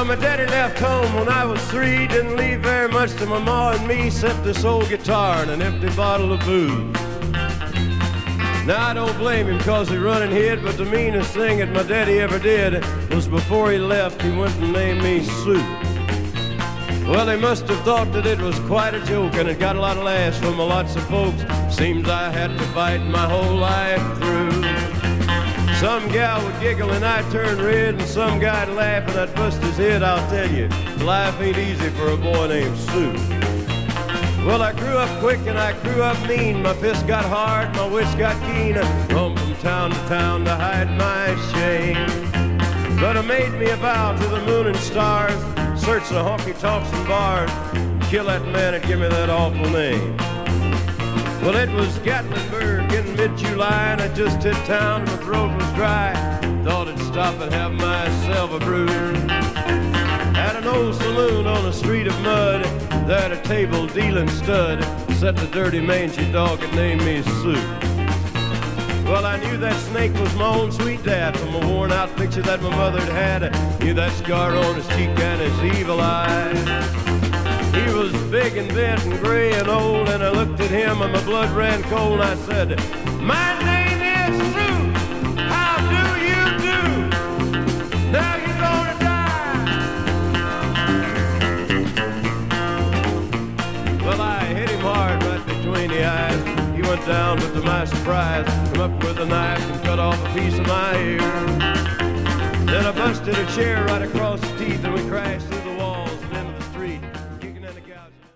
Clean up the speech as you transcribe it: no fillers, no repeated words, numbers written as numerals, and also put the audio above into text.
Well, my daddy left home when I was 3. Didn't leave very much to my ma and me, except this old guitar and an empty bottle of booze. Now, I don't blame him cause he run and hid, but the meanest thing that my daddy ever did was before he left, he went and named me Sue. Well, they must have thought that it was quite a joke, and it got a lot of laughs from lots of folks. Seems I had to fight my whole life through. Some gal would giggle and I'd turn red, and some guy'd laugh and I'd bust his head. I'll tell you, life ain't easy for a boy named Sue. Well, I grew up quick and I grew up mean. My fists got hard, my wits got keen. I roamed from town to town to hide my shame. But I made me a vow to the moon and stars, search the honky-tonks and bars, kill that man that give me that awful name. Well, it was Gatlinburg in mid-July, and I just hit town and my throat was dry. Thought I'd stop and have myself a brew. At an old saloon on a street of mud, there at a table dealing stud, sat the dirty mangy dog that named me Sue. Well, I knew that snake was my own sweet dad from a worn-out picture that my mother had. I knew that scar on his cheek and his evil eye. He was big and bent and gray and old, and I looked at him and my blood ran cold. I said, "My name is Sue. How do you do? Now you're gonna die." Well, I hit him hard right between the eyes. He went down, but to my surprise, come up with a knife and cut off a piece of my ear. Then I busted a chair right across his teeth and we crashed